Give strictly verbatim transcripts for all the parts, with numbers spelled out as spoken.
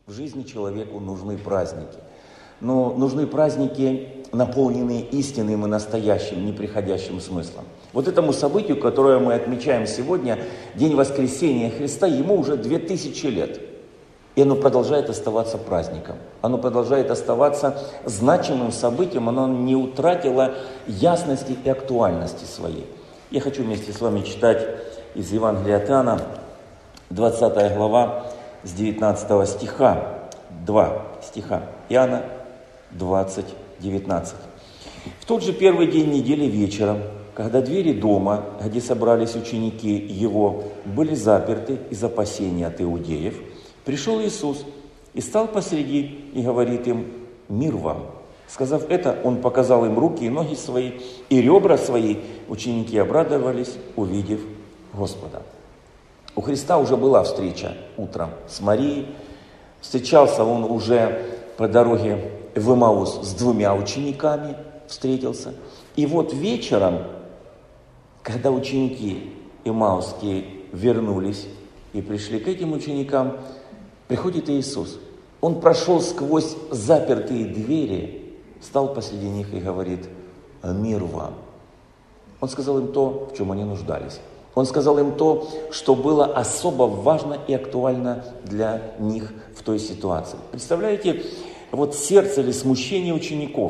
В жизни человеку нужны праздники. Но нужны праздники, наполненные истинным и настоящим, неприходящим смыслом. Вот этому событию, которое мы отмечаем сегодня, День Воскресения Христа, ему уже две тысячи лет. И оно продолжает оставаться праздником. Оно продолжает оставаться значимым событием. Оно не утратило ясности и актуальности своей. Я хочу вместе с вами читать из Евангелия от Иоанна, двадцатая глава, с девятнадцатого стиха. Два стиха. Иоанна двадцать, девятнадцать. В тот же первый день недели вечером, когда двери дома, где собрались ученики его, были заперты из опасения от иудеев, пришел Иисус и стал посреди и говорит им: «Мир вам». Сказав это, он показал им руки и ноги свои, и ребра свои. Ученики обрадовались, увидев Господа. У Христа уже была встреча утром с Марией. Встречался он уже по дороге в Эмаус с двумя учениками, встретился. И вот вечером, когда ученики эмаусские вернулись и пришли к этим ученикам, приходит Иисус. Он прошел сквозь запертые двери, стал посреди них и говорит: «Мир вам». Он сказал им то, в чем они нуждались. Он сказал им то, что было особо важно и актуально для них в той ситуации. Представляете, вот сердце или смущение учеников.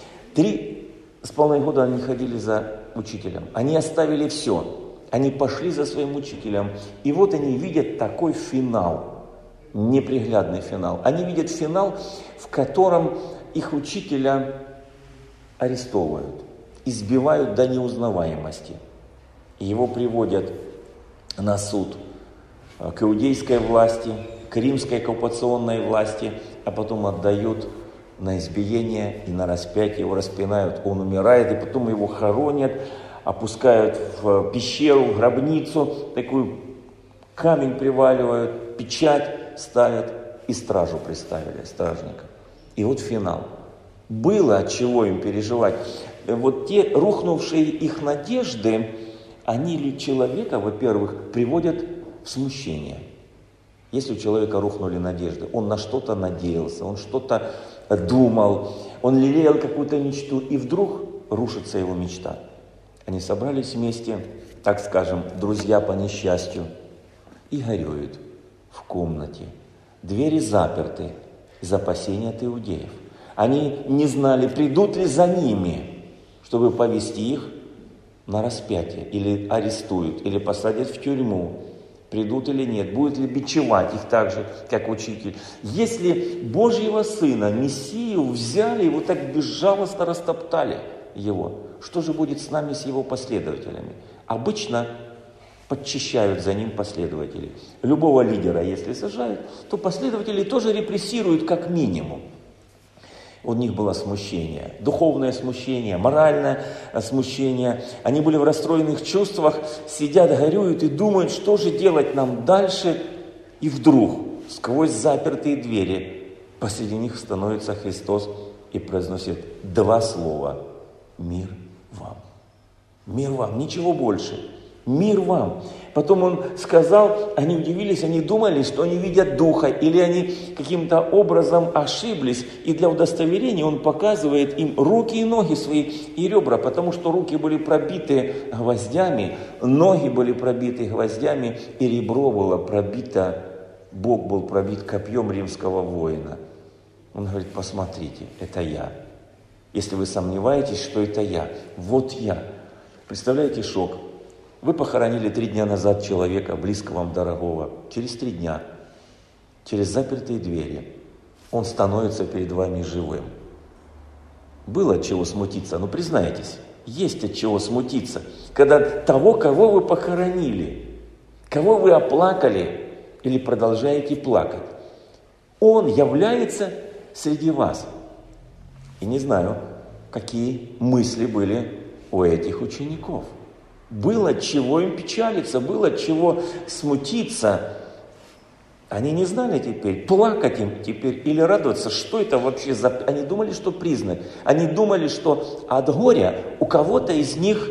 Три с половиной года они ходили за учителем. Они оставили все. Они пошли за своим учителем. И вот они видят такой финал, неприглядный финал. Они видят финал, в котором их учителя арестовывают, избивают до неузнаваемости. Его приводят на суд к иудейской власти, к римской оккупационной власти, а потом отдают на избиение и на распятие. Его распинают, он умирает, и потом его хоронят, опускают в пещеру, в гробницу, такую камень приваливают, печать ставят и стражу приставили, стражника. И вот финал. Было от чего им переживать. Вот те рухнувшие их надежды, они ли человека, во-первых, приводят в смущение. Если у человека рухнули надежды, он на что-то надеялся, он что-то думал, он лелеял какую-то мечту, и вдруг рушится его мечта. Они собрались вместе, так скажем, друзья по несчастью, и горюют в комнате. Двери заперты из опасения от иудеев. Они не знали, придут ли за ними, чтобы повести их на распятие, или арестуют, или посадят в тюрьму, придут или нет, будет ли бичевать их так же, как учитель. Если Божьего Сына, Мессию, взяли и вот так безжалостно растоптали его, что же будет с нами, с его последователями? Обычно подчищают за ним последователей. Любого лидера, если сажают, то последователи тоже репрессируют как минимум. У них было смущение, духовное смущение, моральное смущение. Они были в расстроенных чувствах, сидят, горюют и думают, что же делать нам дальше. И вдруг, сквозь запертые двери, посреди них становится Христос и произносит два слова: «Мир вам». Мир вам, ничего больше. Мир вам. Потом он сказал, они удивились, они думали, что они видят Духа, или они каким-то образом ошиблись. И для удостоверения он показывает им руки и ноги свои и ребра, потому что руки были пробиты гвоздями, ноги были пробиты гвоздями, и ребро было пробито, Бог был пробит копьем римского воина. Он говорит: посмотрите, это я. Если вы сомневаетесь, что это я, вот я. Представляете шок? Вы похоронили три дня назад человека, близкого вам, дорогого. Через три дня, через запертые двери, он становится перед вами живым. Было от чего смутиться, но признайтесь, есть от чего смутиться. Когда того, кого вы похоронили, кого вы оплакали или продолжаете плакать, он является среди вас. И не знаю, какие мысли были у этих учеников. Было от чего им печалиться, было от чего смутиться. Они не знали теперь, плакать им теперь или радоваться, что это вообще за... Они думали, что признак. Они думали, что от горя у кого-то из них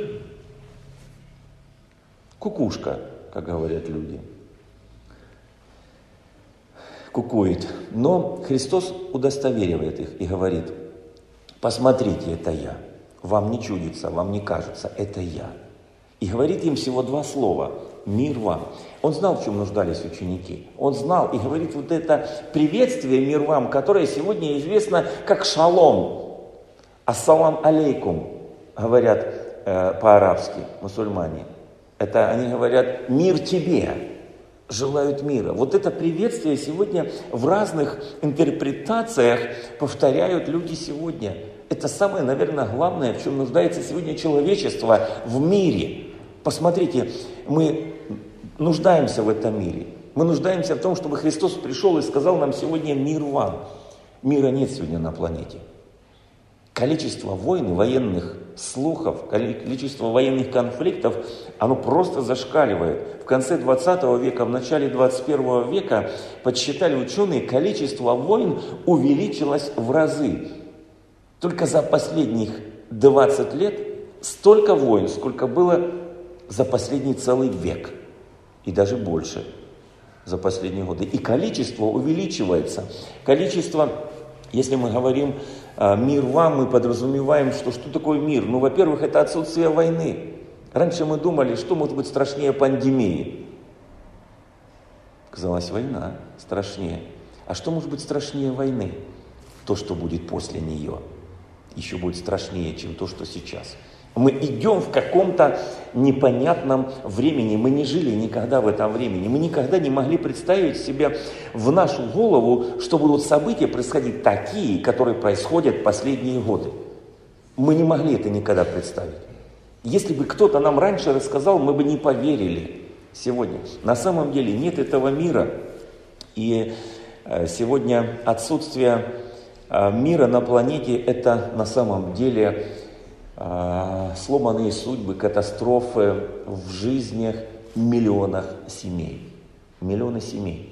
кукушка, как говорят люди. кукует. Но Христос удостоверивает их и говорит: посмотрите, это я. Вам не чудится, вам не кажется, это я. И говорит им всего два слова: мир вам. Он знал, в чем нуждались ученики. Он знал и говорит вот это приветствие мир вам, которое сегодня известно как шалом. Ассалам алейкум, говорят э, по-арабски мусульмане. Это они говорят мир тебе, желают мира. Вот это приветствие сегодня в разных интерпретациях повторяют люди сегодня. Это самое, наверное, главное, в чем нуждается сегодня человечество в мире. Посмотрите, мы нуждаемся в этом мире. Мы нуждаемся в том, чтобы Христос пришел и сказал нам сегодня мир вам. Мира нет сегодня на планете. Количество войн, военных слухов, количество военных конфликтов, оно просто зашкаливает. В конце двадцатого века, в начале двадцать первого века, подсчитали ученые, количество войн увеличилось в разы. Только за последних двадцать лет столько войн, сколько было за последний целый век. И даже больше за последние годы. И количество увеличивается. Количество, если мы говорим «мир вам», мы подразумеваем, что что такое мир? Ну, во-первых, это отсутствие войны. Раньше мы думали, что может быть страшнее пандемии. Казалось, война страшнее. А что может быть страшнее войны? То, что будет после нее, еще будет страшнее, чем то, что сейчас. Мы идем в каком-то непонятном времени. Мы не жили никогда в этом времени. Мы никогда не могли представить себе в нашу голову, что будут события происходить такие, которые происходят последние годы. Мы не могли это никогда представить. Если бы кто-то нам раньше рассказал, мы бы не поверили сегодня. На самом деле нет этого мира. И сегодня отсутствие мира на планете – это на самом деле сломанные судьбы, катастрофы в жизнях миллионов семей. Миллионы семей.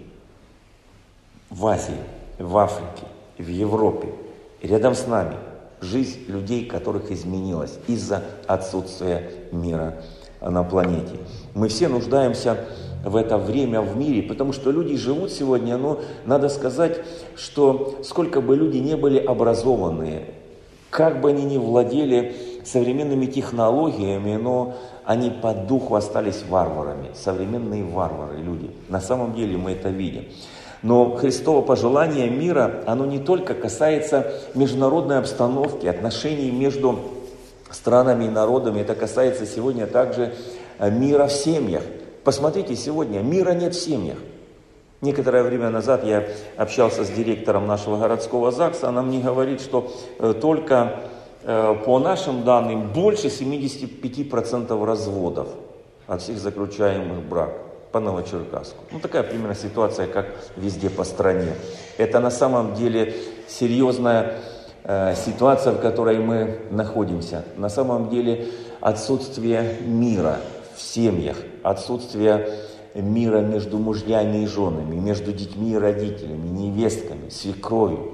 В Азии, в Африке, в Европе, рядом с нами жизнь людей, которых изменилась из-за отсутствия мира на планете. Мы все нуждаемся в это время в мире, потому что люди живут сегодня, но надо сказать, что сколько бы люди не были образованные, как бы они ни владели современными технологиями, но они по духу остались варварами, современные варвары, люди. На самом деле мы это видим. Но Христово пожелание мира, оно не только касается международной обстановки, отношений между странами и народами, это касается сегодня также мира в семьях. Посмотрите, сегодня мира нет в семьях. Некоторое время назад я общался с директором нашего городского ЗАГСа, она мне говорит, что только по нашим данным больше семьдесят пять процентов разводов от всех заключаемых браков по Новочеркасску. Ну, такая примерно ситуация, как везде по стране. Это на самом деле серьезная э, ситуация, в которой мы находимся. На самом деле отсутствие мира в семьях, отсутствие мира между мужьями и женами, между детьми и родителями, невестками, свекровью,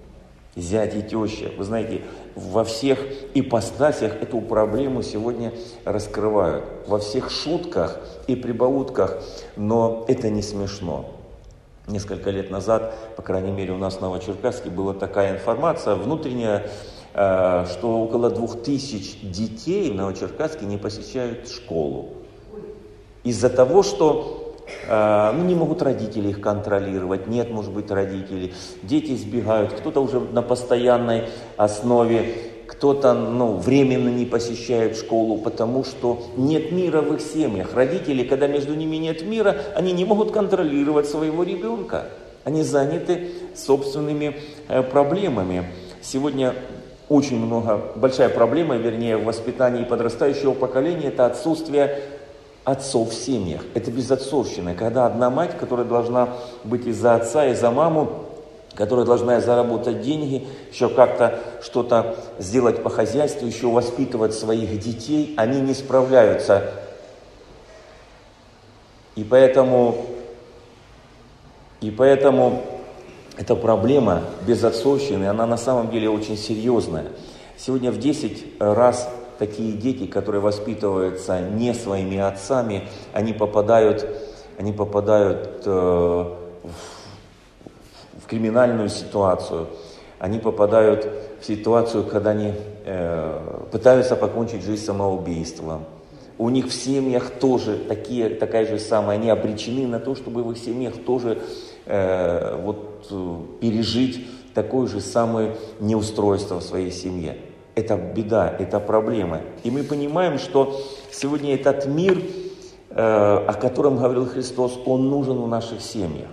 зять и теща. Вы знаете, во всех ипостасях эту проблему сегодня раскрывают. Во всех шутках и прибаутках, но это не смешно. Несколько лет назад, по крайней мере у нас в Новочеркасске, была такая информация внутренняя, что около двух тысяч детей в Новочеркасске не посещают школу. Из-за того, что ну, не могут родители их контролировать, нет, может быть, родителей, дети сбегают, кто-то уже на постоянной основе, кто-то ну, временно не посещает школу, потому что нет мира в их семьях. Родители, когда между ними нет мира, они не могут контролировать своего ребенка. Они заняты собственными э, проблемами. Сегодня очень много, большая проблема, вернее, в воспитании подрастающего поколения – это отсутствие отцов в семьях. Это безотцовщина, когда одна мать, которая должна быть и за отца, и за маму, которая должна заработать деньги, еще как-то что-то сделать по хозяйству, еще воспитывать своих детей, они не справляются. И поэтому, и поэтому эта проблема безотцовщины, она на самом деле очень серьезная. Сегодня в десять раз такие дети, которые воспитываются не своими отцами, они попадают, они попадают э, криминальную ситуацию, они попадают в ситуацию, когда они э, пытаются покончить жизнь самоубийством. У них в семьях тоже такие, такая же самая, они обречены на то, чтобы в их семьях тоже э, вот, э, пережить такое же самое неустройство в своей семье. Это беда, это проблема. И мы понимаем, что сегодня этот мир, э, о котором говорил Христос, он нужен в наших семьях.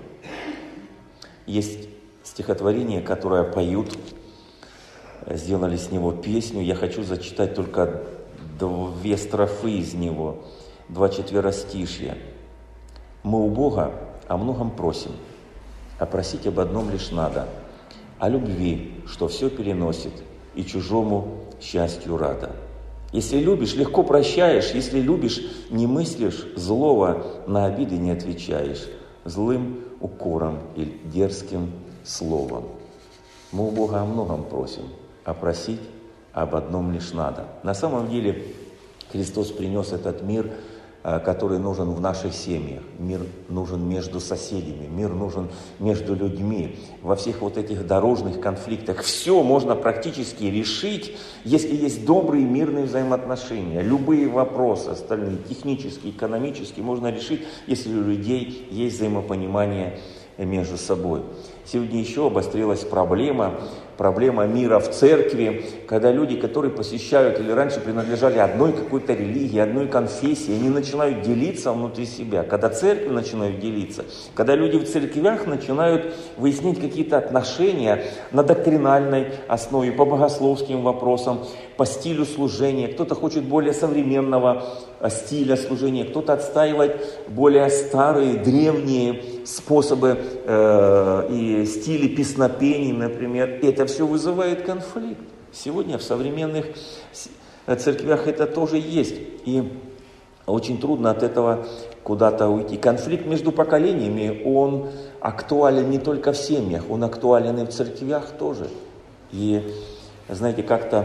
Есть стихотворение, которое поют, сделали с него песню. Я хочу зачитать только две строфы из него, два четверостишья. «Мы у Бога о многом просим, а просить об одном лишь надо, о любви, что все переносит, и чужому счастью рада. Если любишь, легко прощаешь, если любишь, не мыслишь злого, на обиды не отвечаешь злым укором или дерзким словом. Мы у Бога о многом просим, а просить об одном лишь надо». На самом деле Христос принес этот мир, который нужен в наших семьях. Мир нужен между соседями, мир нужен между людьми. Во всех вот этих дорожных конфликтах все можно практически решить, если есть добрые мирные взаимоотношения. Любые вопросы, остальные, технические, экономические, можно решить, если у людей есть взаимопонимание между собой. Сегодня еще обострилась проблема, проблема мира в церкви, когда люди, которые посещают или раньше принадлежали одной какой-то религии, одной конфессии, они начинают делиться внутри себя. Когда церкви начинают делиться, когда люди в церквях начинают выяснять какие-то отношения на доктринальной основе, по богословским вопросам, по стилю служения. Кто-то хочет более современного стиля служения, кто-то отстаивает более старые, древние способы э, и стили песнопений, например. Это все вызывает конфликт. Сегодня в современных церквях это тоже есть. И очень трудно от этого куда-то уйти. Конфликт между поколениями, он актуален не только в семьях, он актуален и в церквях тоже. И знаете, как-то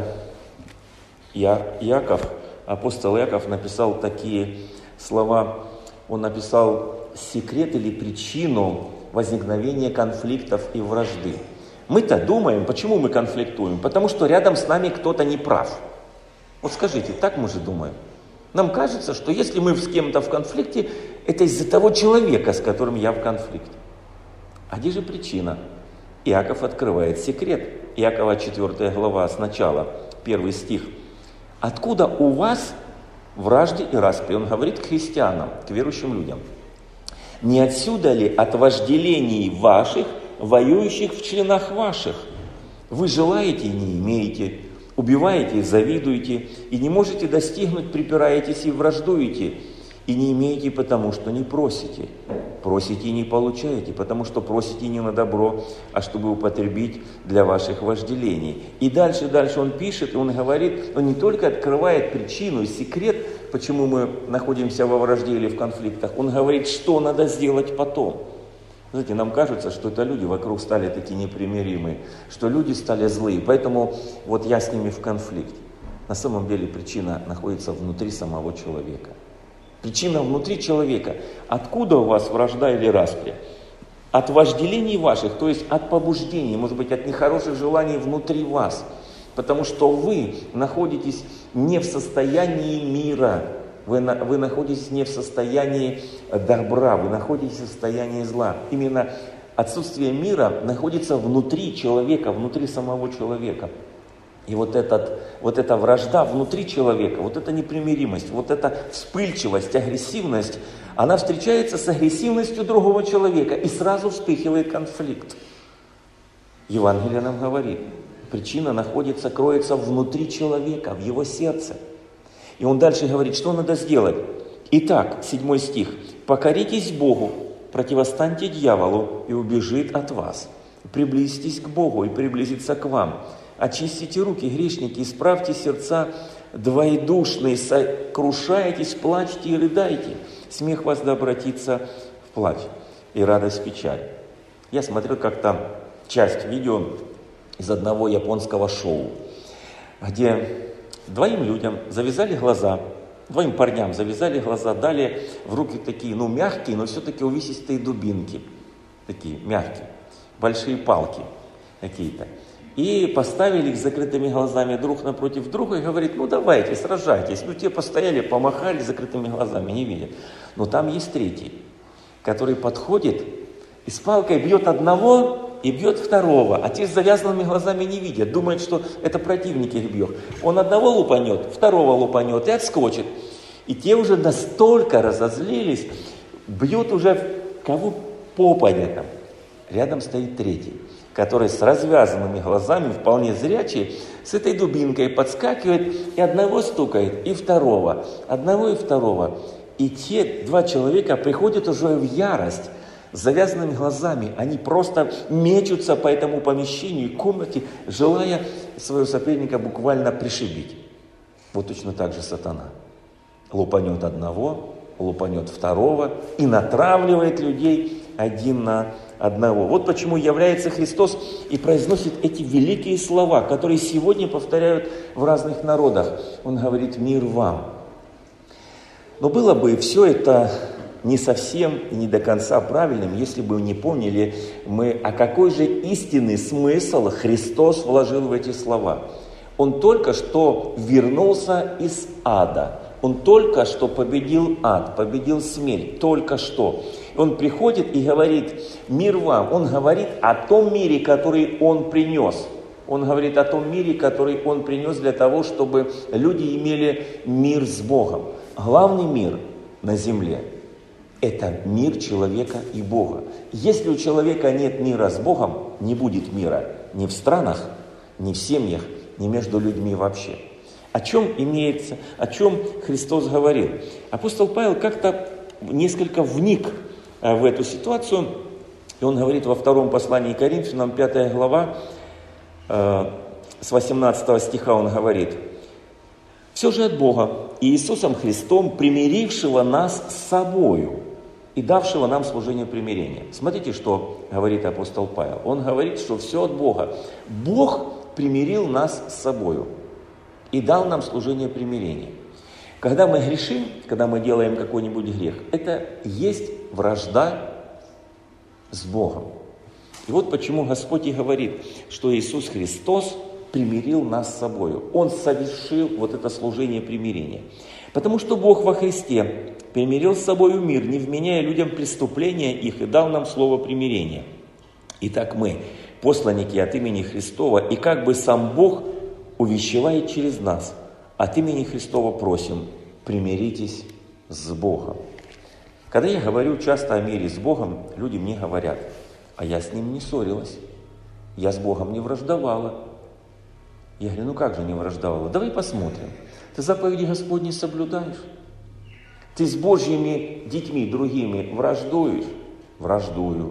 Я, Иаков, апостол Иаков написал такие слова. Он написал секрет или причину возникновения конфликтов и вражды. Мы-то думаем, почему мы конфликтуем? Потому что рядом с нами кто-то не прав. Вот скажите, так мы же думаем. Нам кажется, что если мы с кем-то в конфликте, это из-за того человека, с которым я в конфликте. А где же причина? Иаков открывает секрет. Иакова четвёртая глава, сначала, первый стих. «Откуда у вас вражды и распри?» Он говорит к христианам, к верующим людям. «Не отсюда ли от вожделений ваших, воюющих в членах ваших? Вы желаете и не имеете, убиваете и завидуете, и не можете достигнуть, припираетесь и враждуете, и не имеете, потому что не просите. Просите и не получаете, потому что просите не на добро, а чтобы употребить для ваших вожделений». И дальше, дальше он пишет, и он говорит, он не только открывает причину и секрет, почему мы находимся во вражде или в конфликтах, он говорит, что надо сделать потом. Знаете, нам кажется, что это люди вокруг стали такие непримиримые, что люди стали злые, поэтому вот я с ними в конфликте. На самом деле причина находится внутри самого человека. Причина внутри человека. Откуда у вас вражда или распри? От вожделений ваших, то есть от побуждений, может быть, от нехороших желаний внутри вас. Потому что вы находитесь не в состоянии мира, вы, на, вы находитесь не в состоянии добра, вы находитесь в состоянии зла. Именно отсутствие мира находится внутри человека, внутри самого человека. И вот, этот, вот эта вражда внутри человека, вот эта непримиримость, вот эта вспыльчивость, агрессивность, она встречается с агрессивностью другого человека и сразу вспыхивает конфликт. Евангелие нам говорит, причина находится, кроется внутри человека, в его сердце. И он дальше говорит, что надо сделать. Итак, седьмой стих. «Покоритесь Богу, противостаньте дьяволу, и убежит от вас. Приблизьтесь к Богу, и приблизится к вам. Очистите руки, грешники, исправьте сердца двоедушные, сокрушайтесь, плачьте и рыдайте. Смех вас да обратится в плач, и радость в печаль». Я смотрел как-то часть видео из одного японского шоу, где двоим людям завязали глаза, двоим парням завязали глаза, дали в руки такие, ну, мягкие, но все-таки увесистые дубинки, такие мягкие. большие палки какие-то. И поставили их с закрытыми глазами друг напротив друга и говорит, ну давайте, сражайтесь. Ну те постояли, помахали с закрытыми глазами, не видят. Но там есть третий, который подходит и с палкой бьет одного и бьет второго. А те с завязанными глазами не видят, думают, что это противник их бьет. Он одного лупанет, второго лупанет и отскочит. И те уже настолько разозлились, бьют уже кого попадя там. Рядом стоит третий, который с развязанными глазами, вполне зрячий, с этой дубинкой подскакивает и одного стукает, и второго, одного и второго. И те два человека приходят уже в ярость, с завязанными глазами. Они просто мечутся по этому помещению и комнате, желая своего соперника буквально пришибить. Вот точно так же сатана. Лупанет одного, лупанет второго и натравливает людей один на одного. Вот почему является Христос и произносит эти великие слова, которые сегодня повторяют в разных народах. Он говорит: «Мир вам». Но было бы все это не совсем и не до конца правильным, если бы не помнили мы, а какой же истинный смысл Христос вложил в эти слова. Он только что вернулся из ада. Он только что победил ад, победил смерть, только что. Он приходит и говорит: «Мир вам». Он говорит о том мире, который Он принес. Он говорит о том мире, который Он принес для того, чтобы люди имели мир с Богом. Главный мир на земле – это мир человека и Бога. Если у человека нет мира с Богом, не будет мира ни в странах, ни в семьях, ни между людьми вообще. О чем имеется, о чем Христос говорил? Апостол Павел как-то несколько вник в эту ситуацию, и он говорит во втором послании к Коринфянам, пятая глава, с восемнадцатого стиха он говорит: «Все же от Бога и Иисусом Христом, примирившего нас с собою и давшего нам служение примирения». Смотрите, что говорит апостол Павел. Он говорит, что все от Бога. Бог примирил нас с собою и дал нам служение примирения. Когда мы грешим, когда мы делаем какой-нибудь грех, это есть вражда с Богом. И вот почему Господь и говорит, что Иисус Христос примирил нас с собою. Он совершил вот это служение примирения. Потому что Бог во Христе примирил с собою мир, не вменяя людям преступления их, и дал нам слово примирения. Итак, мы, посланники от имени Христова, и как бы сам Бог увещевает через нас, от имени Христова просим: примиритесь с Богом. Когда я говорю часто о мире с Богом, люди мне говорят: а я с Ним не ссорилась, я с Богом не враждовала. Я говорю: ну как же не враждовала? Давай посмотрим. Ты заповеди Господни соблюдаешь? Ты с Божьими детьми другими враждуешь? Враждую.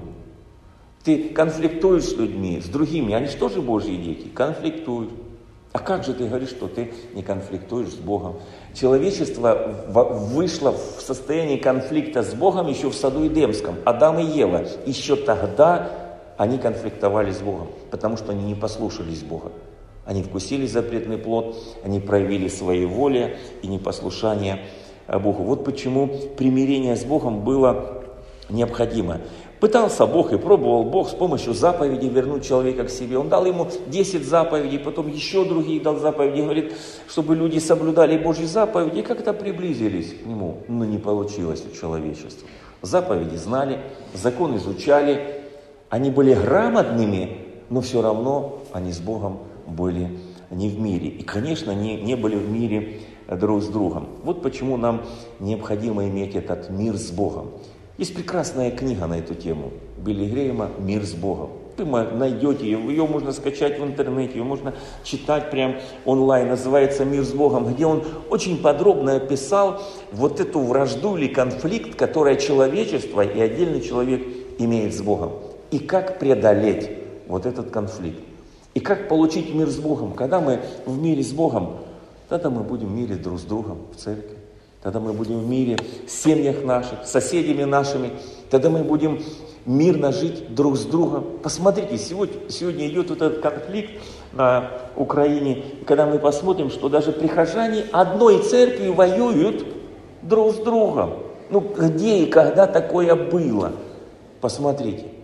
Ты конфликтуешь с людьми, с другими, они же тоже Божьи дети, конфликтуют. А как же ты говоришь, что ты не конфликтуешь с Богом? Человечество вышло в состоянии конфликта с Богом еще в саду Эдемском. Адам и Ева. Еще тогда они конфликтовали с Богом, потому что они не послушались Бога. Они вкусили запретный плод, они проявили своей воли и непослушание Богу. Вот почему примирение с Богом было необходимо. Пытался Бог и пробовал Бог с помощью заповедей вернуть человека к себе. Он дал ему десять заповедей, потом еще другие дал заповеди. Говорит, чтобы люди соблюдали Божьи заповеди и как-то приблизились к Нему. Но не получилось у человечества. Заповеди знали, закон изучали. Они были грамотными, но все равно они с Богом были не в мире. И, конечно, не, не были в мире друг с другом. Вот почему нам необходимо иметь этот мир с Богом. Есть прекрасная книга на эту тему Билли Грэяма «Мир с Богом». Вы найдете ее, ее можно скачать в интернете, ее можно читать прям онлайн. Называется «Мир с Богом», где он очень подробно описал вот эту вражду или конфликт, который человечество и отдельный человек имеет с Богом. И как преодолеть вот этот конфликт. И как получить мир с Богом. Когда мы в мире с Богом, тогда мы будем в мире друг с другом в церкви. Тогда мы будем в мире в семьях наших, с соседями нашими. Тогда мы будем мирно жить друг с другом. Посмотрите, сегодня, сегодня идет вот этот конфликт на Украине. И когда мы посмотрим, что даже прихожане одной церкви воюют друг с другом. Ну, где и когда такое было? Посмотрите.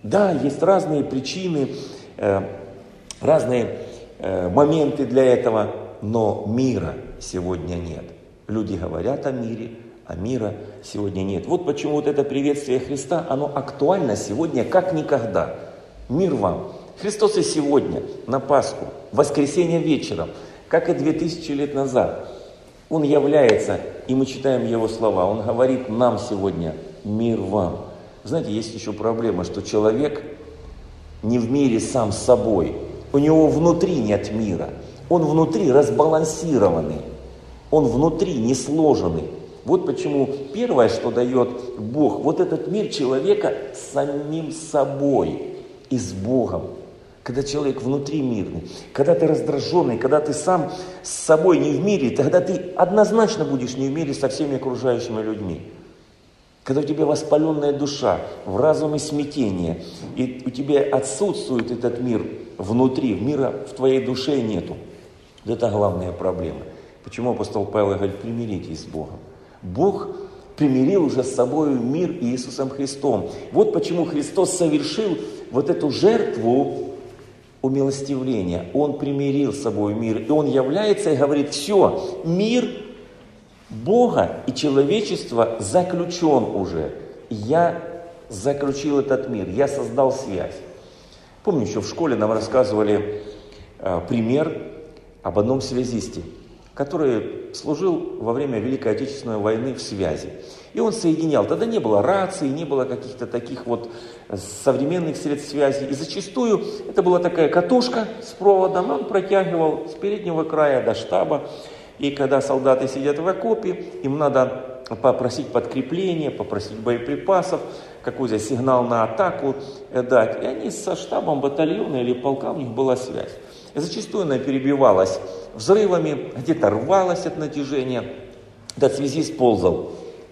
Да, есть разные причины, э, разные э, моменты для этого, но мира сегодня нет. Люди говорят о мире, а мира сегодня нет. Вот почему вот это приветствие Христа, оно актуально сегодня как никогда. Мир вам! Христос и сегодня, на Пасху, в воскресенье вечером, как и две тысячи лет назад, Он является, и мы читаем Его слова, Он говорит нам сегодня: мир вам. Знаете, есть еще проблема, что человек не в мире сам с собой, у него внутри нет мира, он внутри разбалансированный, он внутри не сложенный. Вот почему первое, что дает Бог, вот этот мир человека с самим собой и с Богом. Когда человек внутри мирный, когда ты раздраженный, когда ты сам с собой не в мире, тогда ты однозначно будешь не в мире со всеми окружающими людьми. Когда у тебя воспаленная душа, в разуме смятение, и у тебя отсутствует этот мир внутри, мира в твоей душе нету. Вот это главная проблема. Почему апостол Павел говорит: примиритесь с Богом. Бог примирил уже с собой мир Иисусом Христом. Вот почему Христос совершил вот эту жертву умилостивления. Он примирил с собой мир. И Он является и говорит: все, мир Бога и человечества заключен уже. Я заключил этот мир, я создал связь. Помню, еще в школе нам рассказывали э, пример об одном связисте, который служил во время Великой Отечественной войны в связи. И он соединял. Тогда не было рации, не было каких-то таких вот современных средств связи. И зачастую это была такая катушка с проводом, он протягивал с переднего края до штаба. И когда солдаты сидят в окопе, им надо попросить подкрепления, попросить боеприпасов, какой-то сигнал на атаку дать. И они со штабом батальона или полка, у них была связь. И зачастую она перебивалась взрывами, где-то рвалась от натяжения. Этот связист ползал.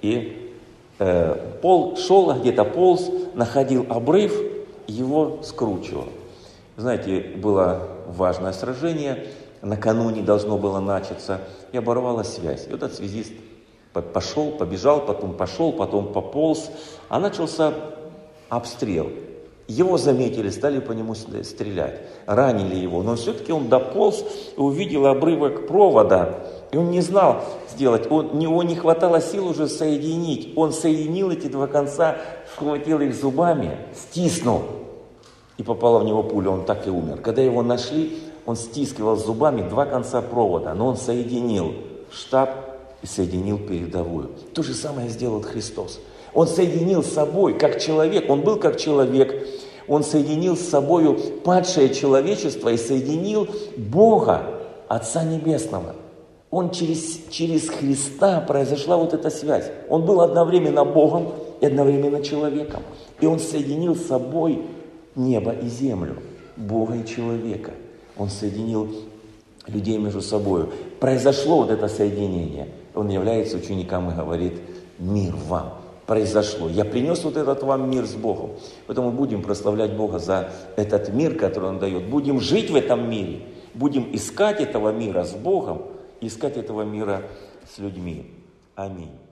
И э, пол шел, а где-то полз, находил обрыв, его скручивал. Знаете, было важное сражение, накануне должно было начаться, и оборвалась связь. И вот этот связист пошел, побежал, потом пошел, потом пополз, а начался обстрел. Его заметили, стали по нему стрелять, ранили его, но все-таки он дополз и увидел обрывок провода, и он не знал сделать, он, у него не хватало сил уже соединить, он соединил эти два конца, схватил их зубами, стиснул, и попала в него пуля, он так и умер. Когда его нашли, он стискивал зубами два конца провода, но он соединил штаб и соединил передовую. То же самое сделал Христос. Он соединил с собой, как человек, он был как человек, он соединил с собой падшее человечество и соединил Бога, Отца Небесного. Он через, через Христа произошла вот эта связь. Он был одновременно Богом и одновременно человеком. И он соединил с собой небо и землю, Бога и человека. Он соединил людей между собой. Произошло вот это соединение. Он является учеником и говорит: мир вам. Произошло. Я принес вот этот вам мир с Богом. Поэтому будем прославлять Бога за этот мир, который Он дает. Будем жить в этом мире. Будем искать этого мира с Богом, искать этого мира с людьми. Аминь.